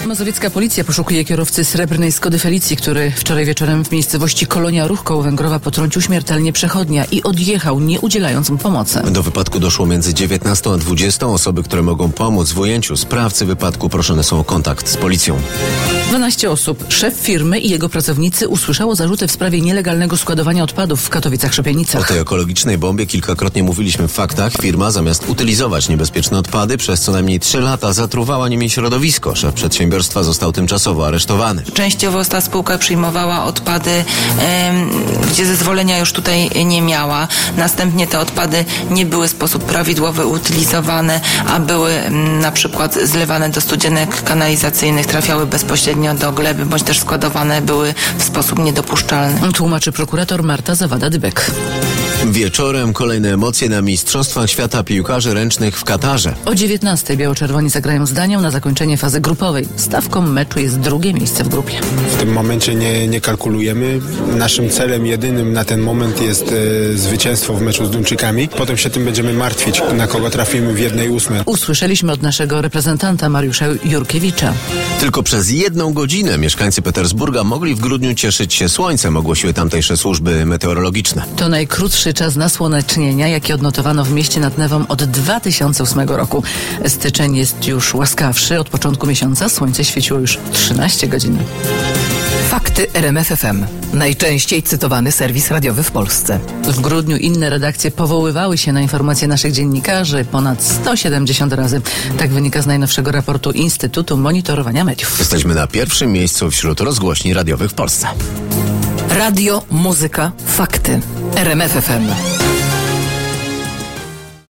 Mazowiecka policja poszukuje kierowcy srebrnej Skody Felicji, który wczoraj wieczorem w miejscowości Kolonia Ruch koło Węgrowa potrącił śmiertelnie przechodnia i odjechał, nie udzielając mu pomocy. Do wypadku doszło między 19 a 20. Osoby, które mogą pomóc w ujęciu sprawcy wypadku, proszone są o kontakt z policją. 12 osób, szef firmy i jego pracownicy usłyszało zarzuty w sprawie nielegalnego składowania odpadów w Katowicach-Szopienicach. O tej ekologicznej bombie kilkakrotnie mówiliśmy w faktach. Firma zamiast utylizować niebezpieczne odpady przez co najmniej 3 lata zatruwała nimi środowisko. Szef przedsiębiorstwa został tymczasowo aresztowany. Częściowo ta spółka przyjmowała odpady, gdzie zezwolenia już tutaj nie miała. Następnie te odpady nie były w sposób prawidłowy utylizowane, a były na przykład zlewane do studzienek kanalizacyjnych, trafiały bezpośrednio do gleby, bądź też składowane były w sposób niedopuszczalny. Tłumaczy prokurator Marta Zawada-Dybek. Wieczorem kolejne emocje na Mistrzostwach Świata Piłkarzy Ręcznych w Katarze. O 19:00 biało-czerwoni zagrają z Danią na zakończenie fazy grupowej. Stawką meczu jest drugie miejsce w grupie. W tym momencie nie kalkulujemy. Naszym celem jedynym na ten moment jest zwycięstwo w meczu z Duńczykami. Potem się tym będziemy martwić, na kogo trafimy w 1/8. Usłyszeliśmy od naszego reprezentanta Mariusza Jurkiewicza. Tylko przez 1 godzinę mieszkańcy Petersburga mogli w grudniu cieszyć się słońcem, ogłosiły tamtejsze służby meteorologiczne. To najkrótszy czas nasłonecznienia, jaki odnotowano w mieście nad Newą od 2008 roku. Styczeń jest już łaskawszy. Od początku miesiąca słońce świeciło już 13 godzin. Fakty RMF FM. Najczęściej cytowany serwis radiowy w Polsce. W grudniu inne redakcje powoływały się na informacje naszych dziennikarzy ponad 170 razy. Tak wynika z najnowszego raportu Instytutu Monitorowania Mediów. Jesteśmy na pierwszym miejscu wśród rozgłośni radiowych w Polsce. Radio, muzyka, fakty. RMF FM.